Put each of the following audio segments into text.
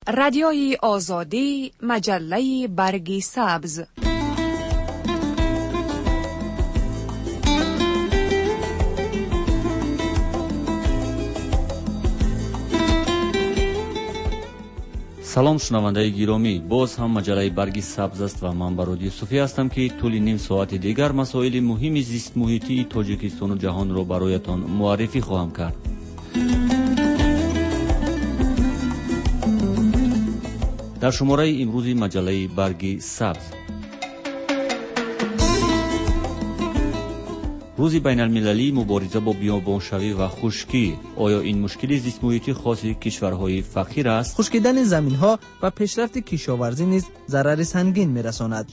رادیوی آزادی، مجله برگ سبز. سلام شنوندگان گرامی، باز هم مجله برگ سبز است و من برادر یوسفی هستم که طول نیم ساعت دیگر مسائل مهم زیست محیطی تاجیکستان و جهان را برایتان معرفی خواهم کرد. در شماره امروزی مجله برگ سبز: روز بین المللی مبارزه با بیابانشوی و خشکی. آیا این مشکل زیست محیطی خاص کشورهای فقیر است؟ خشکیدن زمین‌ها و پیشرفت کشاورزی نیز ضرر سنگین می‌رساند.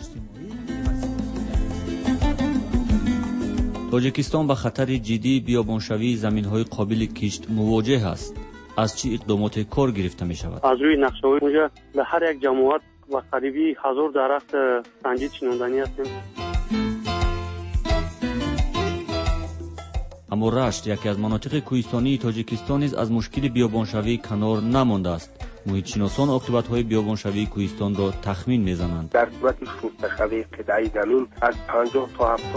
تاجیکستان با خطر جدی بیابانشوی زمین‌های قابل کشت مواجه است. از چه اقدامات کار گرفته می‌شود؟ از روی نقشه‌های اونجا به هر یک جماعت و قریبی 1000 درخت سنجید چیناندنی هستیم. اما رشت، یکی از مناطق کوهستانی تاجیکستان نیز از مشکل بیابانشوی کنار نمانده است. محیط‌شناسان عاقبت‌های بیابانشوی کوهستان را تخمین می‌زنند. در صورت شست‌شوی قطعه زمین از 50 تا 70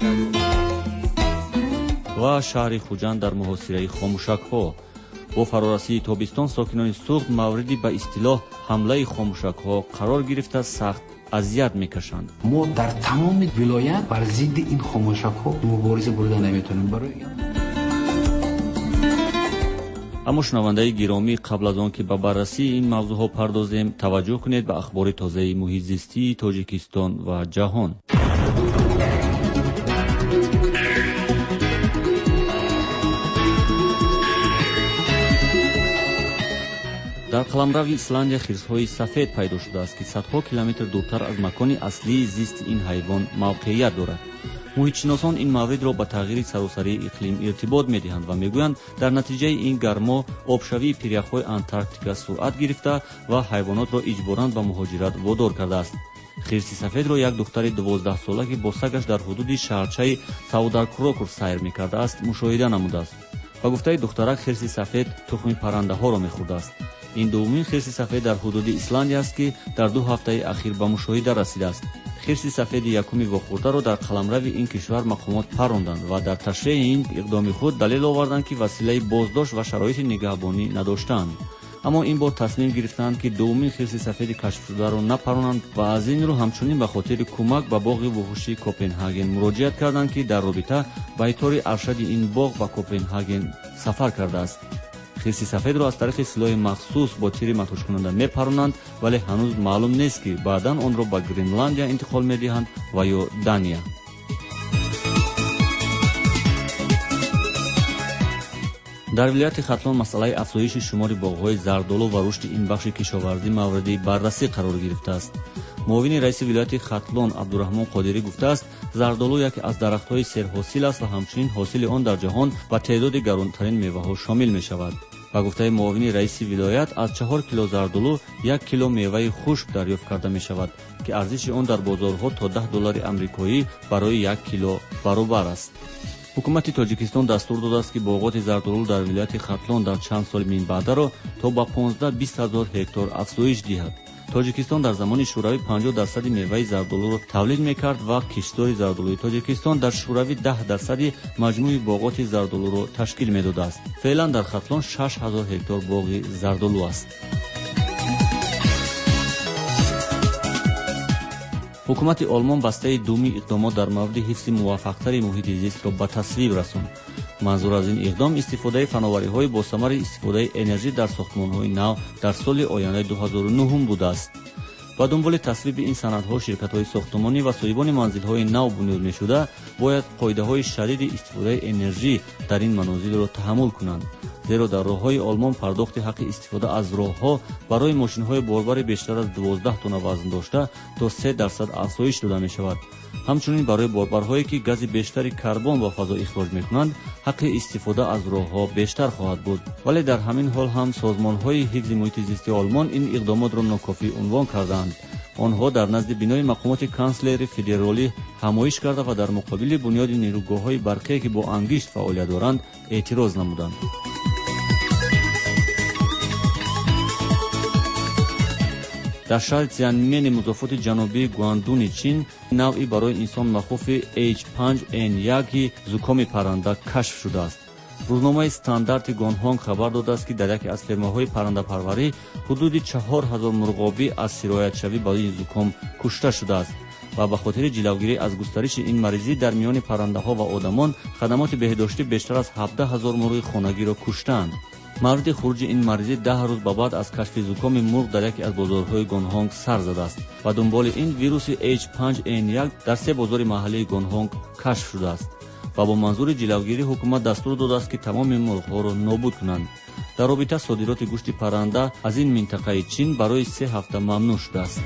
و شهر خوجند در محاصره خاموشک‌ها. با فرارسیدن تابستان ساکنان سوخت موردی به اصطلاح حمله خاموشک‌ها قرار گرفته سخت اذیت می‌کشند. ما در تمام ولایت بر ضد این خاموشک‌ها مبارزه برده نمی‌تونیم. برای اما شنوندگان گرامی، قبل از آن که به بررسی این موضوعات پردازیم، توجه کنید به اخبار تازه محیط زیستی تاجیکستان و جهان. در قلمرو ایسلندیا خرس‌های سفید پیدا شده است که صدها کیلومتر دورتر از مکان اصلی زیست این حیوان موقعیت دارد. محیط‌شناسان این مورد را به تغییر سراسری اقلیم ارتباط می‌دهند و می‌گویند در نتیجه این گرما آبشوی پیرک‌های انتارکتیکا سرعت گرفته و حیوانات را اجباراً به مهاجرت وادار کرده است. خرس سفید را یک دختر 12 ساله که با سگش در حدود شهرچه ساودارکروکر سیر می‌کرده است مشاهده نموده است. با گفته دخترک، خرس سفید تخم پرنده‌ها را می‌خورده است. این دومین خرس سفید در حدود ایسلندیا است که در 2 هفته اخیر به مشاهده رسیده است. خرس سفید یکمی واخورده را در قلمرو این کشور مقامات پروندند و در تشریح این اقدام خود دلیل آوردند که وسیله بازداشت و شرایط نگهبانی نداشتند. اما این بار تصمیم گرفتند که دومین خرس سفید کشف شده را نپرونند و از این رو همچنین به خاطر کمک به باغ وحوشی کوپنهاگن مراجعت کردند که در رابطه با اطار ارشد این باغ به کوپنهاگن سفر کرده است. خرس سفید را از طریق سلاح مخصوص با تیر مدهوش کننده میپرونند، ولی هنوز معلوم نیست که بعداً آن را به گرینلندیا انتقال میدهند و یا دانیا. در ولایت ختلان مسئله افزایش شمار باغ‌های زردآلو و رشد این بخش کشاورزی مورد بررسی قرار گرفته است. معاون رئیس ولایت ختلان عبدالرحمن قادری گفته است زردآلو یکی از درخت‌های سرحاصل است و همچنین حاصل آن در جهان با تعداد گرانترین میوه‌ها شامل می‌شود. با گفته معاون رئیس ولایت، از 4 کیلو زردآلو 1 کیلو میوه خشک دریافت کرده می‌شود که ارزش آن در بازارها تا $10 آمریکایی برای 1 کیلو برابر است. حکومت تاجیکستان دستور داده است که باغات زردآلو در ولایت ختلان در چند سال من بعد را تا به 15-20 هزار هکتار افزایش دهد. تاجیکستان در زمان شوروی 50% میوه زردآلو را تولید می‌کرد و کشتزار زردآلوی تاجیکستان در شوروی 10% مجموع باغات زردآلو را تشکیل می‌داده است. فعلا در ختلان 6000 هکتار باغ زردآلو است. حکومت آلمان بسته دومی اقدامات در مورد حفظ موفق‌تر محیط زیست را به تصویب رساند. منظور از این اقدام استفاده فناوری‌های با ثمر استفاده انرژی در ساختمان‌های نو در سال آینده 2009 بوده است. با دنبال تصویب این سندها، شرکت‌های ساختمانی و صاحبان منزل‌های نو بنیاد می‌شده باید قاعده‌های شدید استفاده انرژی در این منازل را تحمل کنند، زیرا در راه‌های آلمان پرداخت حق استفاده از راه‌ها برای ماشین‌های باربر بیشتر از 12 تن وزن داشته تا 3% افزایش داده می‌شود. همچنین برای باربرهایی که گاز بیشتری کربن به فضا اخراج می‌کنند حق استفاده از راه‌ها بیشتر خواهد بود. ولی در همین حال هم سازمان‌های حفظ محیط زیست آلمان این اقدامات را ناکافی عنوان کردند. آنها در نزد بینای مقامات کانسلر فدرالی همایش کرده و در مقابل بنیاد نیروگاه‌های برقی که با انگشت فعالیت دارند اعتراض نمودند. در شهر تیانمن مضافات جنوبی گواندون چین نوعی برای انسان مخوف H5N1 زکام پرنده کشف شده است. روزنامه استاندارد گونهونگ خبر داده است که در یکی از فرماهای پرنده پروری حدود 4000 مرغابی از سرایت شوی با این زکام کشته شده است و به خاطر جلوگیری از گسترش این مریضی در میان پرنده ها و آدمان خدمات بهداشتی بیشتر از 17000 مرغ خانگی را کشتند. مورد خروج این مریضی 10 روز بعد از کشف زکام مرغ در یکی از بازارهای گونهونگ سر زده است و دنبال این ویروس H5N1 در 3 بازار محلی گونهونگ کشف شده است و با منظور جلوگیری حکومت دستور داده است که تمام مرغ‌ها را نابود کنند. در رابطه صادرات گوشت پرنده از این منطقه چین برای 3 هفته ممنوع شده است.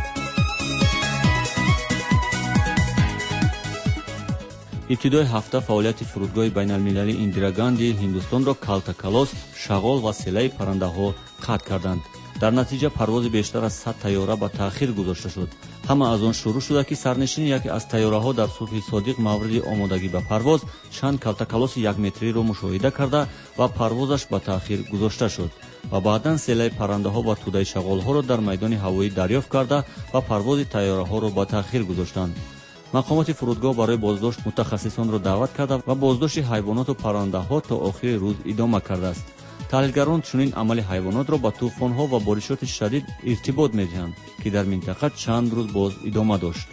ابتدای هفته فعالیت فرودگاه بین‌المللی ایندرا گاندی هندوستان را کالتاکالос، شغال و سیلای پرنده ها قطع کردند. در نتیجه پرواز بیشتر از 100 طیاره به تأخیر گذاشته شد. همه از آن شروع شده که سرنشین یکی از طیاره ها در صبح صادق مورد آمادگی به پرواز چند کالتاکالوس 1 متری را مشاهده کرده و پروازش به تأخیر گذاشته شد و بعداً سیلای پرنده ها و توده شغال ها را در میدان هوایی دریافت کرده و پرواز طیاره ها را به تأخیر گذاشتند. مقامات فرودگاه برای بازداشت متخصصان را دعوت کرده و بازداشت حیوانات و پرنده ها تا آخر روز ادامه کرده است. تحلیلگران چنین عمل حیوانات را با طوفان ها و بارشات شدید ارتباط می‌دهند که در منطقه چند روز باز ادامه داشت.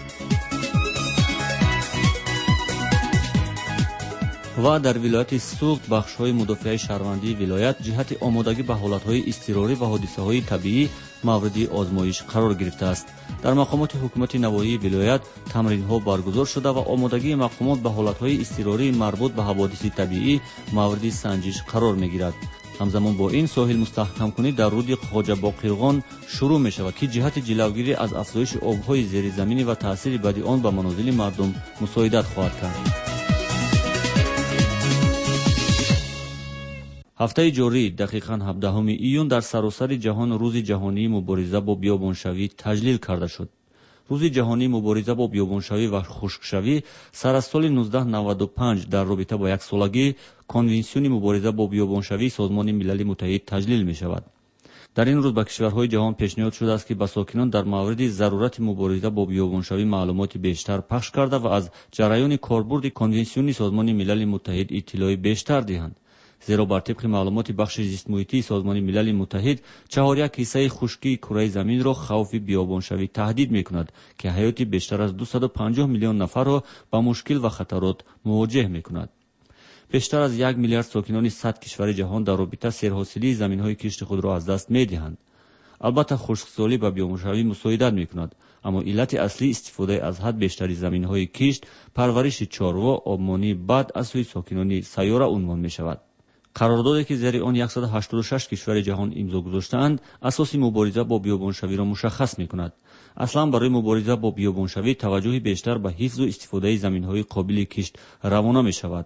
و در ولایت سوخت بخش‌های مدافع شهروندی ولایت جهت آمادگی به حالت‌های اضطراری و حادثه‌های طبیعی مورد آزمایش قرار گرفته است. در مقامات حکومت نواحی ولایت تمرین‌ها برگزار شده و آمادگی مقامات به حالت‌های اضطراری مربوط به حوادث طبیعی مورد سنجش قرار می‌گیرد. همزمان با این ساحل مستحکم کنی در رود خواجه باقرغان شروع می‌شود که جهت جلوگیری از افزایش آب‌های زیرزمینی و تأثیر بدی آن به منازل مردم مساعدت خواهد کرد. هفته جاری دقیقاً 17 ایون در سراسر جهان روز جهانی مبارزه با بیابانشوی تجلیل کرده شد. روز جهانی مبارزه با بیابانشوی و خشکشوی سر از سال 1995 در رابطه با یک سالگی کنوانسیون مبارزه با بیابانشوی سازمان ملل متحد تجلیل می شود. در این روز به کشورهای جهان پیشنهاد شده است که به ساکنان در مورد ضرورت مبارزه با بیابانشوی معلومات بیشتر پخش کرده و از جریان کاربرد کنوانسیون سازمان ملل متحد اطلاع بیشتر دهند. زیرا بر طبق معلومات بخش زیست محیطی سازمان ملل متحد 4.1% خشکی کره زمین را خوف بیابانشوی تهدید می‌کند که حیات بیشتر از 250 میلیون نفر را با مشکل و خطرات مواجه می‌کند. بیشتر از 1 میلیارد ساکنان 100 کشور جهان در رابطه سیرحاصلی زمین‌های کشت خود را از دست می‌دهند. البته خشکسالی به بیابانشوی مساعدت می‌کند، اما علت اصلی استفاده از حد بیشتری زمین‌های کشت پرورش چاروا آبمانی بد از سوی ساکنان سیاره عنوان می‌شود. قراردادی که زیر آن 186 کشور جهان امضا گذاشته‌اند اساس مبارزه با بیابانشوی را مشخص می‌کند. اصلا برای مبارزه با بیابانشوی توجه بیشتر به حفظ و استفاده زمین‌های قابل کشت روانه می‌شود.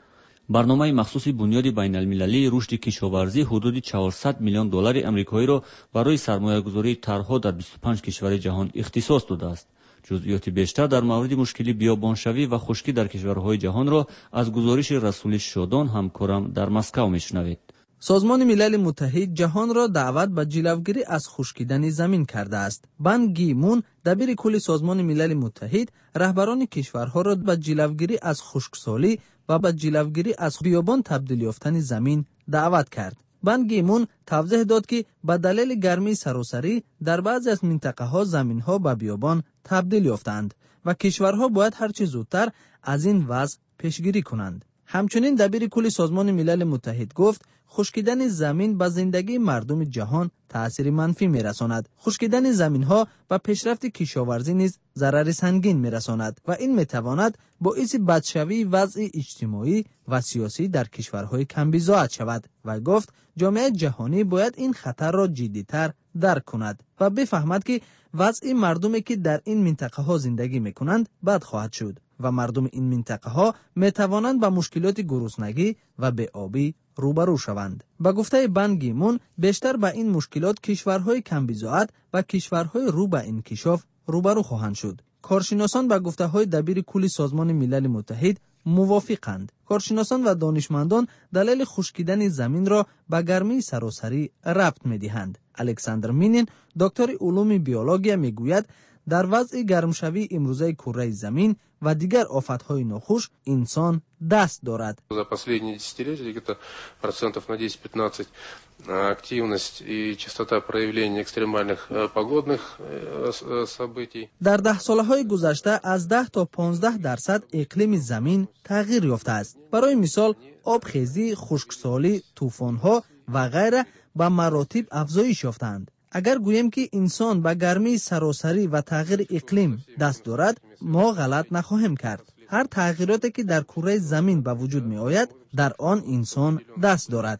برنامه مخصوص بنیاد بین‌المللی رشد کشاورزی حدود 400 میلیون دلار آمریکایی را برای سرمایه‌گذاری طرح‌ها در 25 کشور جهان اختصاص داده است. جزئیات بیشتر در مورد مشکل بیابانشوی و خشکی در کشورهای جهان را از گزارش رسول شادان همکارم در مسکو میشنوید. سازمان ملل متحد جهان را دعوت به جلوگیری از خشکیدن زمین کرده است. بان کی مون دبیر کل سازمان ملل متحد رهبران کشورها را به جلوگیری از خشکسالی و به جلوگیری از بیابان تبدیل یافتن زمین دعوت کرد. بان کی مون توضیح داد که به دلیل گرمی سراسری در بعضی از منطقه‌ها زمین‌ها به بیابان تبدیل یافتند و کشورها باید هر چه زودتر از این وضع پیشگیری کنند. همچنین دبیر کل سازمان ملل متحد گفت خشکیدن زمین به زندگی مردم جهان تأثیر منفی می‌رساند. خشکیدن زمین‌ها به پیشرفت کشاورزی نیز ضرر سنگین می‌رساند و این می‌تواند باعث بدشوی وضع اجتماعی و سیاسی در کشورهای کم‌بضاعت شود و گفت جامعه جهانی باید این خطر را جدی‌تر درک کند و بفهمد که وضع مردمی که در این منطقه‌ها زندگی می‌کنند بد خواهد شد و مردم این منطقه‌ها می‌توانند با مشکلات گرسنگی و بی‌آبی روبرو شوند. با گفته بان کی مون بیشتر با این مشکلات کشورهای کم‌بضاعت و کشورهای رو به انکشاف روبرو خواهند شد. کارشناسان با گفته‌های دبیر کل سازمان ملل متحد موافقند. کارشناسان و دانشمندان دلیل خشکیدن زمین را به گرمی سراسری ربط می‌دهند. الکساندر مینین، دکتر علوم بیولوژی میگوید در وضع گرمشوی امروزه کره زمین و دیگر آفت‌های ناخوش انسان دست دارد. За последние десятилетия где-то процентов на 10-15 активность и частота проявления экстремальных погодных событий. در 10 سالهای گذشته از 10 تا 15% اقلیم زمین تغییر یافته است. برای مثال آبخیزی، خشکسالی، طوفان‌ها و غیره به مراتب افزایش یافتند. اگر گوییم که انسان به گرمی سراسری و تغییر اقلیم دست دارد، ما غلط نخواهیم کرد. هر تغییراتی که در کره زمین به وجود می آید، در آن انسان دست دارد.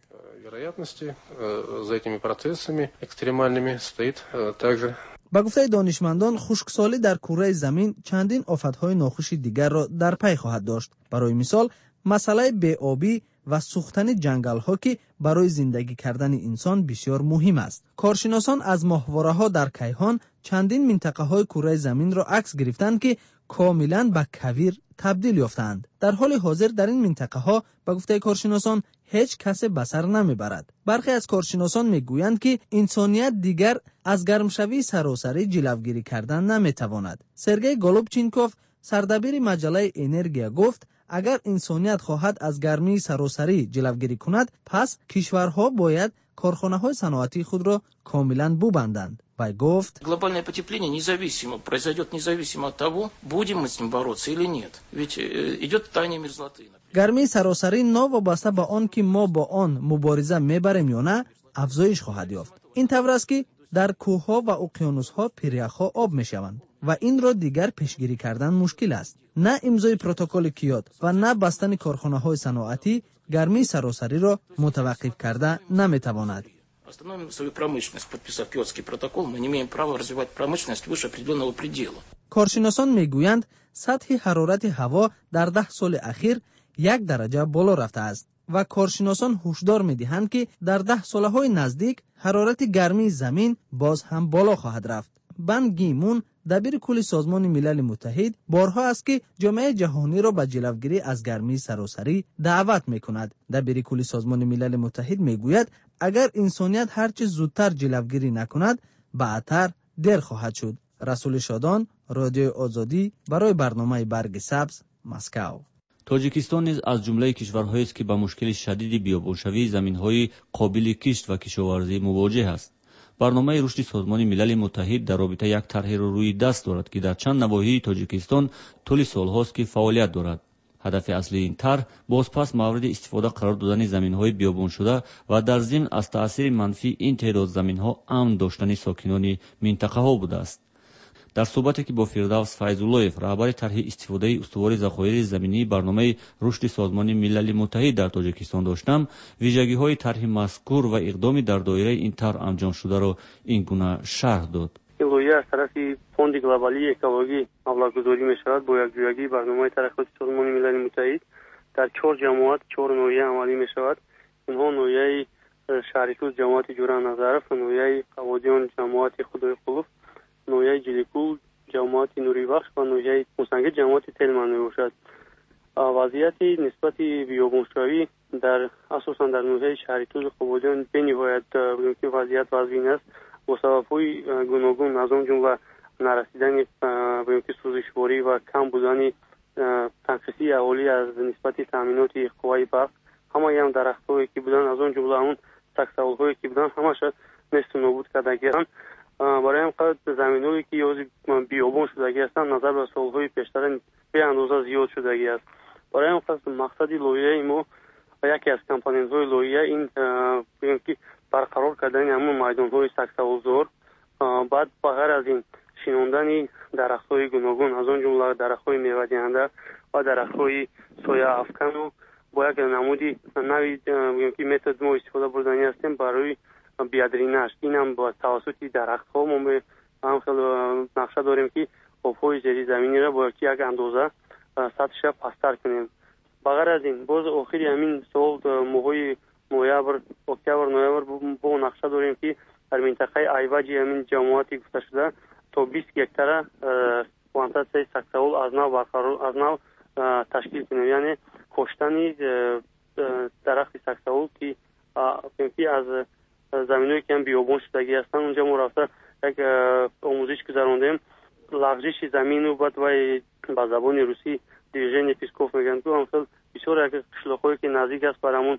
با گفته دانشمندان، خشکسالی در کره زمین چندین آفت‌های ناخوش دیگر را در پی خواهد داشت. برای مثال، مسئله بی‌آبی و سوختن جنگل‌ها که برای زندگی کردن انسان بسیار مهم است. کارشناسان از ماهواره‌ها در کیهان چندین منطقه‌های کره زمین را عکس گرفتند که کاملاً به کویر تبدیل یافتند. در حال حاضر در این منطقه‌ها به گفته کارشناسان هیچ کس به سر نمیبرد. برخی از کارشناسان میگویند که انسانیت دیگر از گرمشوی سراسری جلوگیری کردن نمیتواند. سرگئی گولوبچینکوف، سردبیر مجله انرژیا، گفت اگر انسانیت خواهد از گرمی سراسری جلوگیری کند، پس کشورها باید کارخانه‌های صنعتی خود را کاملاً ببندند. وی گفت глобальное потепление независимо произойдет независимо от того, будем мы с ним бороться или нет. Ведь идет таяние мерзлоты. گرمی سراسری ناوابسته به آن که ما با آن مبارزه میبریم یا نه، افزایش خواهد یافت. این طور است که در کوه‌ها و اقیانوس‌ها پیریخ‌ها آب میشوند و این را دیگر پیشگیری کردن مشکل است. نه امضای پروتکل کیوتو و نه بستن کارخانه‌های صنعتی گرمی سراسری را متوقف کرده نمیتواند. Остановим свою промышленность, подписав Киотский протокол, мы не имеем права развивать промышленность выше определенного предела. کارشناسان میگویند سطح حرارت هوا در 10 سال اخیر 1 درجه بالا رفته است و کارشناسان هشدار میدهند که در 10 سالهای نزدیک حرارت گرمی زمین باز هم بالا خواهد رفت. بان کی مون، دبیر کل سازمان ملل متحد، بارها است که جامعه جهانی را به جلوگیری از گرمی سراسری دعوت میکند. دبیر کل سازمان ملل متحد میگوید اگر انسانیت هرچه زودتر جلوگیری نکند، بعدتر دیر خواهد شد. رسول شادان، رادیو آزادی، برای برنامه برگ سبز، مسکو. توجیکستان نیز از جمله کشورهایی است که با مشکل شدید بیابانشوی زمین‌های قابل کشت و کشاورزی مواجه است. برنامه رشد سازمان ملل متحد در رابطه یک طرح را روی دست دارد که در چند نواحی تاجیکستان طول سالهاست که فعالیت دارد. هدف اصلی این طرح بازپس مورد استفاده قرار دادن زمین‌های بیابان شده و در ضمن از تأثیر منفی این تعداد زمین‌ها امن داشتن ساکنان منطقه‌ها بوده است. در صحبتی که با فردوس فیض‌اللهیف، رهبر طرح استفاده استوار ذخایر زمینی برنامه رشد سازمان ملل متحد در تاجیکستان داشتم، ویژگی‌های طرح مذکور و اقدامی در دایره این طرح انجام شده را این گونه شرح داد. لویه از طرف فوند گلوبالی اکولوژی مبلغ‌گذاری می‌شود با یکجایی برنامه ترقیات سازمان ملل متحد در 4 جماعت 4 نوعیه عملی می‌شود. اینها نوعیه شهریتوز جماعت جوران نظرف، نوعیه قوادیان جماعت خدای قلوف، نوعیه جلیکول جماعت نوری بخش و نوعیه موسنگه جماعت تلمان میباشد. وضعیت نسبت بیابانشوی در اساساً در نوعیه شهریتوز قوادیان بنهایت که وضعیت وضعین است با سبب‌های گوناگون از آن جمله نرسیدن به سوزشواری و کم بودن تنفسی اولی از نسبت تامینات قوای برق، همه هم درخت‌هایی که بودن از آن جمله اون سکسول‌هایی که بودن همش نصف نابود کردگی‌اند. برای هم قد زمین‌هایی که یوز بیابان شدگی هستند نظر به سال‌های پیشتر به اندازه زیاد شدگی است. برای هم قد مقصد لایحه ما یکی از کامپوننت‌های لایحه این که برقرار کردن همون میدان‌های سکسولزار، بعد بغیر از این شناندن درخت‌های گوناگون از آن جمله درخت‌های میوه‌دهنده و درخت‌های سایه افکن و با یک نمودی نوی که متد ما استفاده بردنی هستیم برای بیادرینش. این هم با توسط درخت‌ها ما هم خیلی نقشه داریم که آب‌های زیر زمینی را با یک اندازه سطحش پستر کنیم. بغیر از این باز آخری همین سال ماهای نوامبر، اکتبر، نوامبر با نقشه داریم که در منطقه ایواجی همین جماعتی گفته شده تا 20 هکتار پلانتاسیون سکسول از نو تشکیل کنیم، یعنی کاشتن درخت سکسول که از زمینایی که هم بیابان شدگی هستن اونجا ما رفته یک آموزش گذراندیم. لغزش زمین و بعد وای با زبان روسی دیوژن پیسکوف میگن که مثلا بسیار یک قشلاقایی که نزدیک است برامون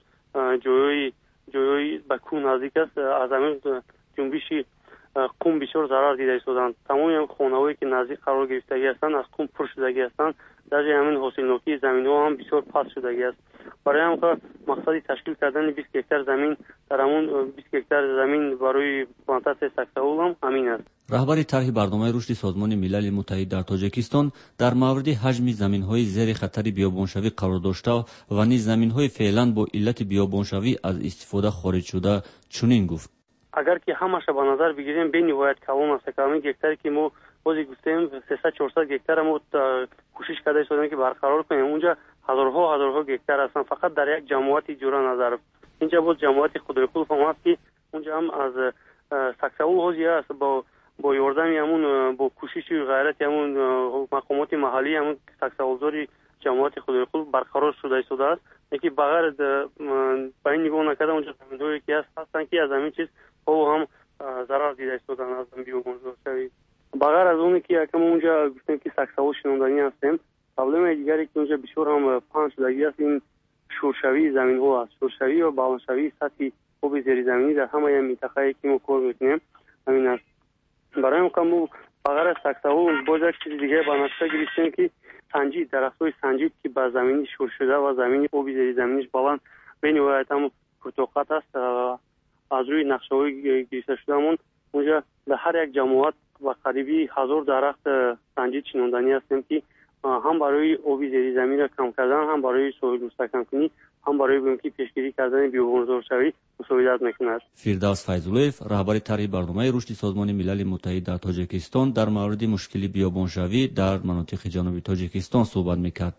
جویای به کوه نزدیک است، از همین جنبش قوم بسیار ضرر دیده شدند. تمام خانه‌هایی که نزدیک قرار گرفتگی هستند از قوم پر شدگی هستند. در همین حاصلناکی زمین‌ها هم بسیار پست شدگی است. برای همین مقصد تشکیل کردن 20 هکتار زمین در همون 20 هکتار زمین برای پلانتاسیون سکسول هم همین است. رهبر طرح برنامه رشد سازمان ملل متحد در تاجیکستان در مورد حجم زمین‌های زیر خطر بیابانشوی قرار داشته و نیز زمین‌های فعلا با علت بیابانشوی از استفاده خارج شده چنین گفت: اگر که همش به نظر بگیریم به نهایت کلان است که همین هکتاری که ما بازی گفتیم 300-400 هکتار ما کوشش کرده شدیم که برقرار کنیم. اونجا هزارها هکتار هستن فقط در یک جماعت جورا نظر. اینجا بود جماعت خودروی هم است که اونجا هم از سکسول هوزی است با یاردن همون با کوشش و غیرت همون مقامات محلی همون سکسولزاری جماعت خودروی برقرار شده است. یکی بغیر با این نگاه نکرده اونجا زمین‌هایی که هستن که از همین چیز او هم ضرر دیده شدن از بیابانشوی. بغیر از اون که یکم اونجا گفتیم که سکسول شنوندنی هستیم، پرابلم دیگری که اونجا بسیار هم پنج شدگی است این شورشوی زمین ها است. شورشوی و بالانشوی سطح آب زیر زمینی در همه منطقه‌ای که ما کار میکنیم همین است. برای همون بغیر از سکسول باز یک چیز دیگه با نقشه گرفتیم که سنجید، درخت‌های سنجید که با زمینی شور شده و زمینی آب زیر زمینیش بالان بین‌نهایت هم کوتاه‌قد است. از روی نقشه‌های گرفته شدهمون اونجا در هر یک جماعت و قریبی 1000 درخت سنجید شنوندنی هستیم که هم برای آب زیر زمین را کم کردن، هم برای ساحل مستحکم کنی، هم برای بومکی پیشگیری کردن بیابانشوی مساعدت میکند. فردوس فیضلویف رهبر طرح برنامه رشد سازمان ملل متحد در تاجیکستان در مورد مشکل بیابانشوی در مناطق جنوبی تاجیکستان صحبت میکرد.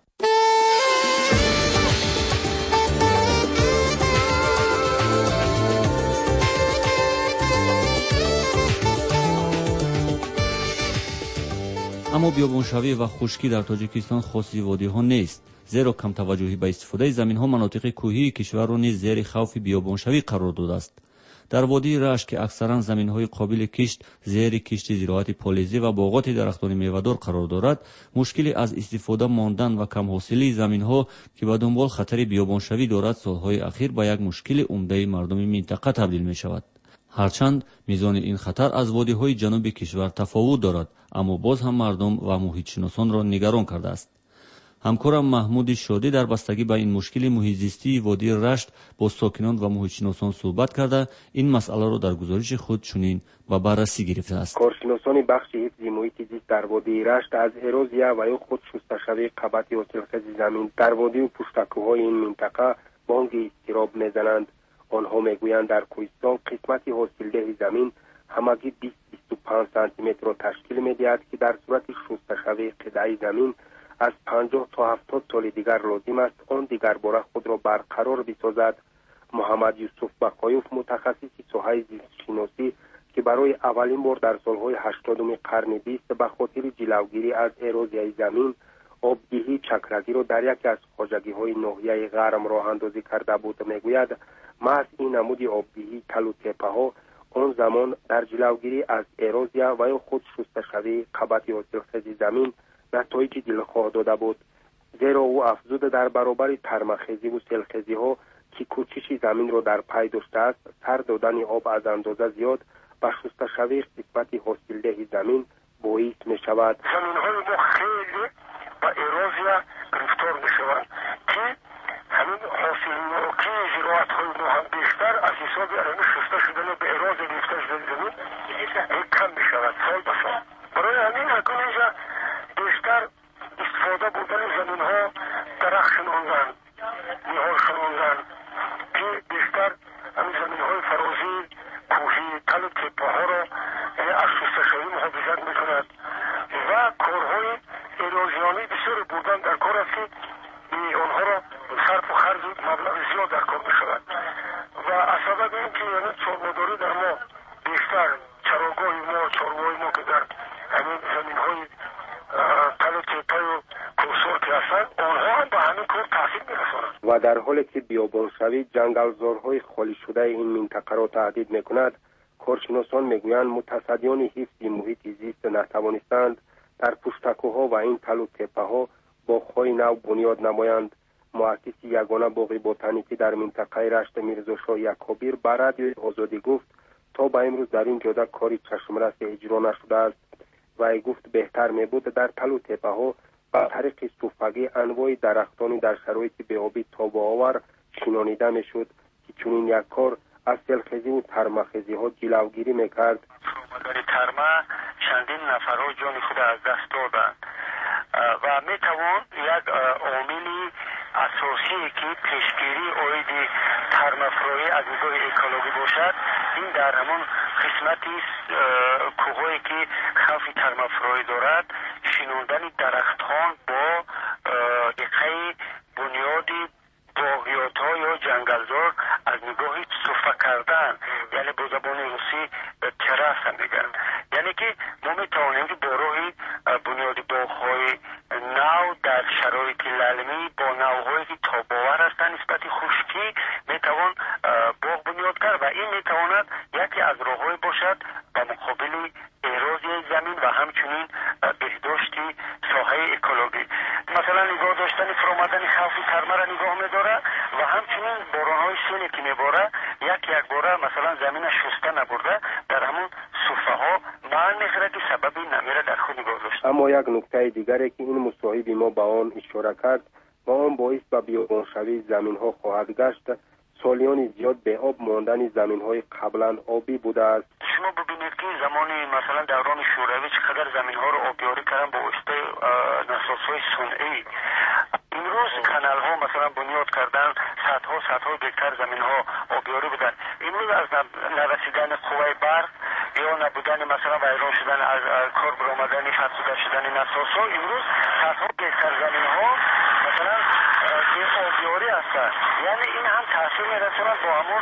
اما بیابانشوی و خشکی در تاجیکستان خاصی وادی‌ها نیست، زیرا کم توجهی به استفاده زمین‌ها مناطق کوهی کشور را نیز زیر خوف بیابانشوی قرار داده است. در وادی رشت که اکثرا زمین‌های قابل کشت زیر کشت زراعت پالیزی و باغات درختان میوه‌دار قرار دارد، مشکلی از استفاده ماندن و کم حاصلی زمین‌ها که به دنبال خطر بیابانشوی دارد سال‌های اخیر به یک مشکل عمده مردم منطقه تبدیل می‌شود. هرچند میزان این خطر از وادی‌های جنوبی کشور تفاوت دارد، اما باز هم مردم و محیط‌شناسان را نگران کرده است. همکارم محمود شادی در بستگی به این مشکل محیط‌زیستی وادی رشت با ساکنان و محیط‌شناسان صحبت کرده این مسئله را در گزارش خود چنین و بررسی گرفته است. کارشناسان بخش حفظ محیط زیست در وادی رشت از اروزیه و یا خود شستشوی قبط حاصلخیز زمین در وادی و پشتکوهای این منطقه بانگ اضطراب میزنند. آنها میگویند در کوهستان قسمت حاصلده زمین همگی 20-25 سانتی متر را تشکیل می‌دهد که در صورت شستشوی قطعه زمین از 50 تا 70 سال دیگر لازم است آن دیگر باره خود را برقرار بسازد. محمد یوسف بقایوف متخصص ساحه زیست‌شناسی که برای اولین بار در سالهای 80 قرن 20 به خاطر جلوگیری از اروزیای زمین آبدهی چکرگی را در یکی از خواجگی‌های ناحیه غرم راه اندازی کرده بود میگوید محض این نمود آبدهی تل و تپه‌ها آن زمان در جلوگیری از اروزیه و یا خود شستشوی قبط حاصلخیز زمین نتایج دلخواه داده بود، زیرا او افزوده در برابر ترمخیزی و سیلخیزی ها که کوچش زمین را در پی داشته است سر دادن آب از اندازه زیاد و شستشوی قسمت حاصلده زمین باعث می شود. زمین های ما خیلی با اروزیا گرفتار می شود که همین حاصلناکی زراعت های ما هم بیشتر از حساب علمی شسته شدن به اروز گرفته شدن زمین کم می شود سال به سال. برای همین اکنون اینجا بیشتر استفاده بودن زمین ها درخت شنوندن، نهال شنوندن که بیشتر همین زمین های فرازی، کوهی، تل و تپه ها را از شستشوی محافظت می کند و کارهای اروزیانی بسیار بودن در کار است که آنها را صرف و خرج مبلغ زیاد در کار می شود و از سبب این که یعنی چارمداری در ما بیشتر چراگاه ما، چارگاه ما که در همین زمین های تل و تپه و کوسور که هستند و در حالی که بیابانشوی جنگلزارهای خالی شده این منطقه را تهدید میکند، کارشناسان میگویند متصدیان حفظ محیط زیست نتوانستند در پشتکوها و این تل و تپه ها باغ‌های نو بنیاد نمایند. مؤسس یگانه باغ بوتانیکی در منطقه رشت میرزاشاه یکابیر به رادیوی آزادی گفت تا به امروز در این جاده کاری چشمرس اجرا نشده است. و گفت بهتر می بود در تل و تپه ها با طریق صوفگی انواع درختانی در شرایط بی‌آبی تاب‌آور شنانیده میشد که چنین یک کار از سیلخیزی و ترمه‌خیزی ها جلوگیری میکرد. در ترمه چندین نفرها جان خود از دست دادند و میتوان یک عاملی اساسی که پیشگیری اوید ترمه‌افرویی از نگاه اکولوژی باشد، این در همان قسمتی کوهایی که خوف ترمه‌افرویی دارد شنوندن درختان با دقیق بنیادی باغیات‌ها یا جنگلزار از نگاه صفحه کردن، یعنی با زبان روسی تراس میگن. یعنی که ما میتوانیم که با راه بنیادی باغ‌های نو در شرایط للمی با نوع‌هایی که تاب‌آور هستند نسبت خشکی میتوان باغ بنیاد کرد و این میتواند یکی از راه‌های باشد به مقابل ایرازی زمین و همچنین بهداشت ساحه اکولوژی. مثلا نگاه داشتن فرآمدن خوف ترمه را نگاه می‌داره و همچنین باران‌های سیلی که میباره یک باره مثلا زمین شسته نبرده در همون صفحه‌ها معل می‌خوره که سبب نمیره در خود نگاه داشتن. اما یک نکته دیگری که این مصاحب ما به آن اشاره کرد و آن باعث به بیابانشوی زمین‌ها خواهد گشت سالیان زیاد به آب ماندن زمین‌های قبلا آبی بوده است. شما ببینید که زمانی مثلا دوران شوروی چقدر زمین‌ها رو آبیاری کردن با واسطه نسازهای صنعی. امروز کانال‌ها مثلا بنیاد کردن، صدها گکتار زمین‌ها آبیاری بودن. امروز از نرسیدن قوه برق یا نبودن مثلا ویران شدن از کار برآمدن فرسوده شدن نسازها، امروز صدها گکتار زمین‌ها مثلا آبیاری هستند. یعنی این هم تاثیر می‌رساند با همون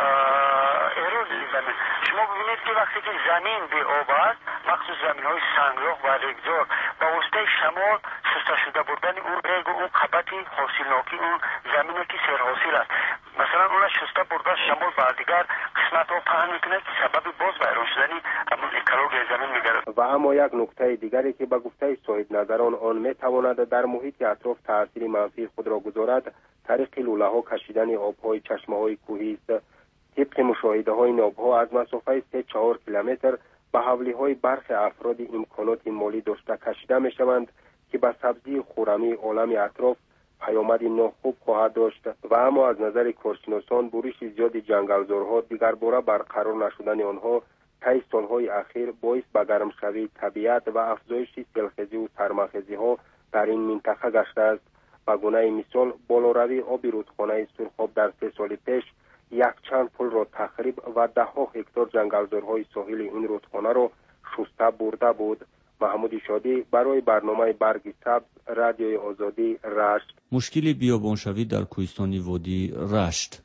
ایروزی زمین. شما ببینید که وقتی که زمین به آب است، مخصوص زمین‌های سنگلاخ و ریگزار با واسطه شمال شسته شده بردن اون ریگ و اون قبطی حاصلناکی اون زمینی که سرحاصل است، مثلا اون شسته برده شمال با دیگر قسمت‌ها پهن میکنه که سبب باز ویران شدن همون اکولوژی زمین میگردد. و اما یک نکته دیگری که به گفته صاحب نظران آن میتواند در محیط اطراف تاثیر منفی خود را گذارد، طریق لوله‌ها کشیدن آب‌های چشمه‌های کوهی است. طبق مشاهده‌های ناب‌ها از مسافه 3-4 کیلومتر به حولی‌های برخی افراد امکانات مالی داشته کشیده می‌شوند که به سبزی خرمی عالم اطراف پیامد ناخوب خواهد داشت. و اما از نظر کارشناسان بروش زیاد جنگلزارها دیگر باره برقرار نشدن آنها طی سالهای اخیر باعث به گرمشوی طبیعت و افزایش سیلخیزی و سرماخیزی‌ها در این منطقه گشته است. به گونه مثال بالاروی آب رودخانه سرخاب در 3 سال پیش یک چند پل را تخریب و 10 هکتار جنگلزارهای ساحل این رودخانه را شسته برده بود. محمود شادی برای برنامه برگ سبز، رادیوی آزادی، رشت. مشکل بیابانشوی در کوهستان وادی رشت.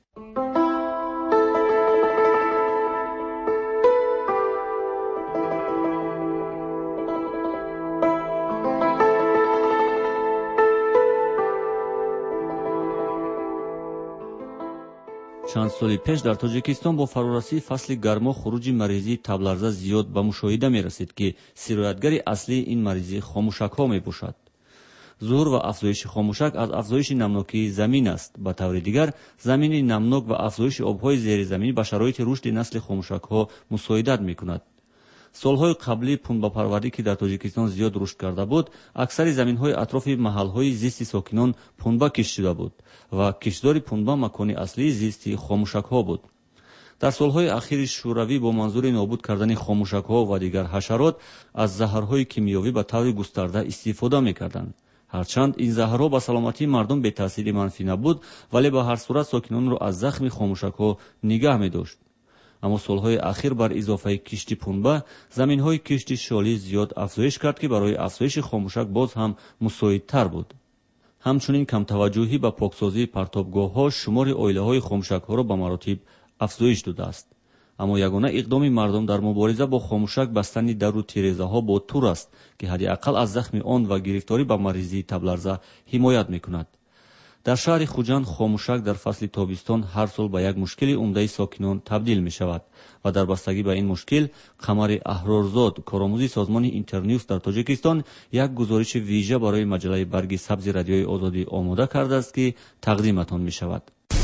چند سال پیش در تاجیکستان با فرارسی فصل گرما خروج مریضی تبلرزه زیاد به مشاهده می رسید که سرایتگر اصلی این مریضی خاموشک ها می باشد. ظهور و افزایش خاموشک از افزایش نمناکی زمین است. به طور دیگر زمین نمناک و افزایش آبهای زیر زمین به شرایط رشد نسل خاموشک ها مساعدت می کند. سالهای قبلی پنبه پروری که در تاجیکستان زیاد رشد کرده بود، اکثر زمین‌های اطراف محل‌های زیست ساکنان پنبه کشت شده بود و کشتدار پنبه مکان اصلی زیست خاموشک‌ها بود. در سالهای اخیر شوروی با منظور نابود کردن خاموشک‌ها و دیگر حشرات از زهرهای کیمیایی به طور گسترده استفاده می‌کردند. هرچند این زهرها به سلامتی مردم به تاثیر منفی نبود، ولی به هر صورت ساکنان را از زخم خاموشک‌ها نگه می‌داشت. اما سالهای اخیر بر اضافه کشت پنبه زمین‌های کشت شالی زیاد افزایش کرد که برای افزایش خاموشک باز هم مساعدتر بود. همچنین کم توجهی به پاکسازی پرتابگاه‌ها شمار عائله‌های خاموشک‌ها را به مراتب افزایش داده است. اما یگانه اقدام مردم در مبارزه با خاموشک بستن در و تیره‌ها با تور است که حداقل از زخم آن و گرفتاری به مریضی تبلرزه حمایت می‌کند. در شهر خوجанд خاموشک در فصل تابستان هر سال به یک مشکل عمده ساکنان تبدیل می شود و در بستگی به این مشکل قمر احرارزاد کارآموزی سازمان اینترنیوز در تاجیکستان یک گزارش ویژه برای مجله برگ سبز رادیوی آزادی آماده کرده است که تقدیمتان می شود.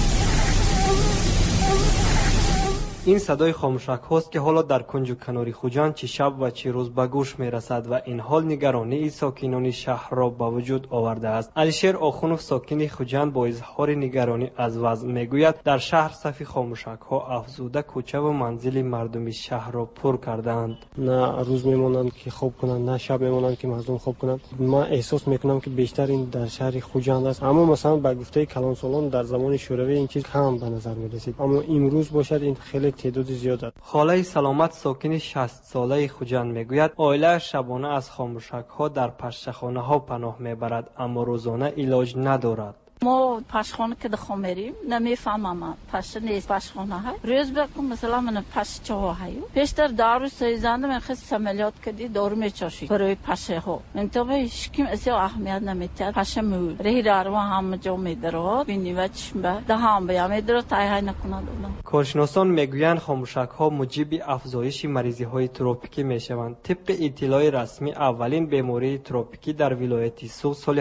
این صدای خاموشک هاست که حالا در کنج و کناری خوجند چه شب و چه روز به گوش می رسد و این حال نگرانی ساکنان شهر را به وجود آورده است. علیشیر آخونوف ساکن خوجند با اظهار نگرانی از وضع می گوید در شهر صف خاموشک ها افزوده کوچه و منزل مردم شهر را پر کردند. نه روز میمونند که خوب کنند، نه شب میمونند که مردم خوب کنند. من احساس میکنم که بیشتر این در شهر خوجند است، اما مثلا به گفته کلان سالان در زمان شوروی این چیز کم به نظر می رسید، اما امروز باشد این خیلی تعداد زیاد است. خاله سلامت ساکن 60 ساله خوجند میگوید عائله شبانه از خاموشک ها در پشتخانه ها پناه میبرد اما روزانه علاج ندارد. ما پشخانه که دخواه میریم نمیفهمم پشه نیست پشخانه های روز بکن مثلا من پشه چه هایو پیشتر دارو سایزنده من خیلی سملیات کردی دارو میچاشی برای پشه ها انتباه هیچکیم اسی اهمیت نمیتید پشه مول رهی دارو همه جا میدره بینی و چشم به ده هم بیا میدره تایهای نکنند. کارشناسان میگویند خاموشک ها موجب افزایش مریضی های تروپیکی میشوند. طبق اطلاع رسمی اولین بیماری تروپیکی در ولایت سوق سال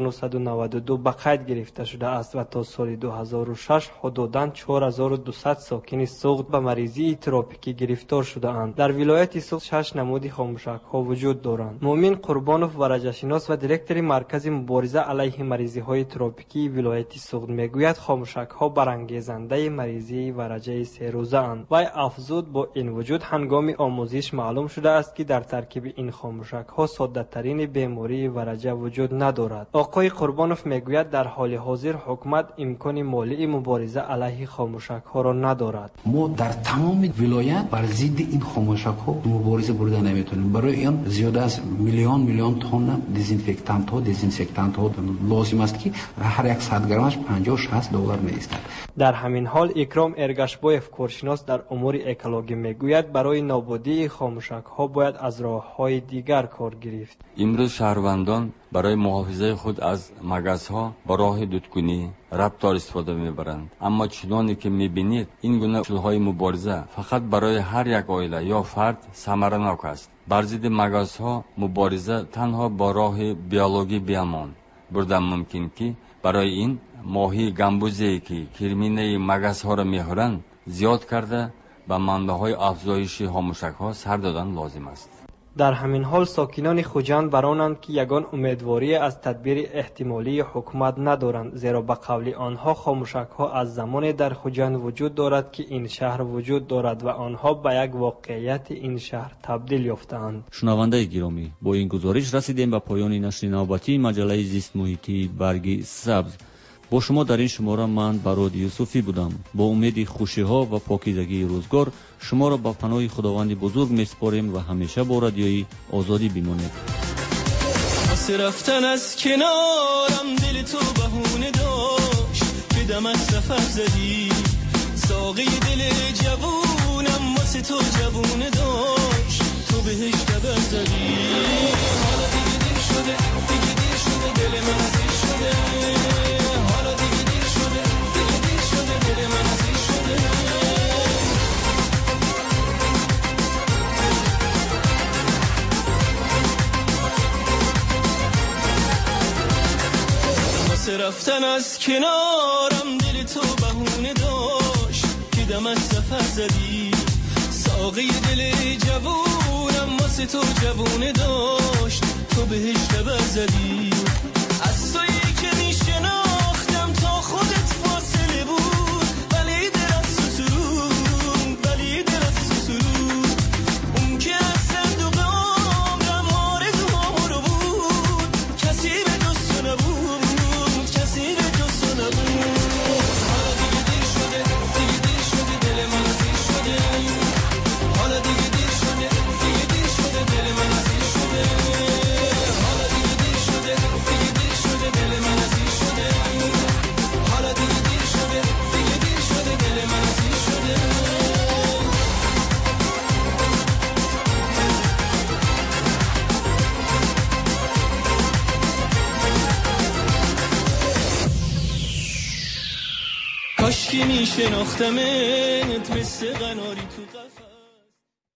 1992 به قید گرفت شده است و تا سال 2006 حدوداً 4200 ساکن سوق به مریضی تروپیکی گرفتار شده اند. در ولایت سوق 6 نمود خاموشک ها وجود دارند. مومن قربانوف ورجه‌شناس و دیرکتور مرکز مبارزه علیه مریضی های تروپیکی ولایت سوق میگوید خاموشک ها برانگیزنده مریضی ورجه 3 روزه اند. و افزود با این وجود هنگام آموزش معلوم شده است که در ترکیب این خاموشک ها ساده ترین بیماری ورجه وجود ندارد. آقای قربانوف میگوید در حال حاضر حکومت امکان مالی مبارزه علیه خاموشک ها را ندارد. ما در تمام ولایت بر ضد این خاموشک ها مبارزه برده نمیتونیم. برای این زیاده از میلیون تن دزینفکتانت ها لازم است که هر 100 گرمش 50-60 دلار میایستد. در همین حال اکرام ارگشبایف کارشناس در امور اکولوژی میگوید برای نابودی خاموشک ها باید از راه‌های دیگر کار گرفت. امروز شهروندان برای محافظت خود از مگس‌ها با راه دودگونی رفتار استفاده میبرند، اما چنانی که میبینید این گونه اصولهای مبارزه فقط برای هر یک عائله یا فرد ثمرناک است. بر ضد مگس‌ها مبارزه تنها با راه بیولوژی بیامان بردن ممکن که برای این ماهی گمبوزی که کرمینه مگس‌ها را میخورند زیاد کرده به منبع‌های افزایش خاموشک‌ها سر دادن لازم است. در همین حال ساکنان خوجند برانند که یگان امیدواری از تدبیر احتمالی حکومت ندارند، زیرا به قول آنها خاموشک ها از زمان در خوجند وجود دارد که این شهر وجود دارد و آنها به یک واقعیت این شهر تبدیل یافتند. شنونده گرامی، با این گزارش رسیدیم به پایان نشر نوبتی مجله زیست محیطی برگ سبز. با شما در این شماره من براد یوسفی بودم. با امید خوشی ها و پاکیزگی روزگار شما را با پناه خداوند بزرگ میسپاریم و همیشه با رادیوی آزادی بمانید. واسه رفتن از کنارم دل تو بهونه داشت که دم از سفر زدی، ساقی دل جوونم واسه تو جوونه داشت تو بهش دبر زدی. حالا دیگه دیر شده دل من زیر شده، حالا دیگه دیر شده دل من زیر شده. واسه رفتن از کنارم دل تو بهونه داشت که دم از سفر زدی، ساقی دل جوونم واسه تو جوونه داشت تو بهش دبر زدی. از تویی که میشناختم تا خودت فاصله بود، ولی دل از سسرون اون که از صندوق عمرم آرزوهام رو بود، کسی به جز تو نبود. حالا دیگه دیر شده دل من زیر شده، حالا دیگه دیر شده دل من زیر شده، حالا دیگه دیر شده دل من زیر شده، حالا دیگه دیر شناختمت مثل قناری تو